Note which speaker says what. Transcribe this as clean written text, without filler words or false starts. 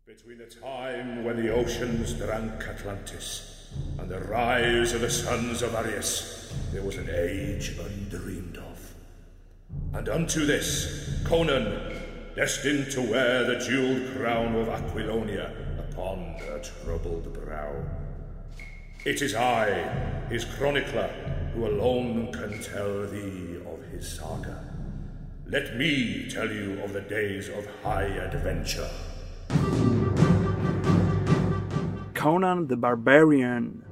Speaker 1: Between the time when the oceans drank Atlantis and the rise of the sons of Arius, there was an age undreamed of. And unto this, Conan, destined to wear the jeweled crown of Aquilonia upon a troubled brow. It is I, his chronicler, who alone can tell thee of his saga. Let me tell you of the days of high adventure.
Speaker 2: Conan the Barbarian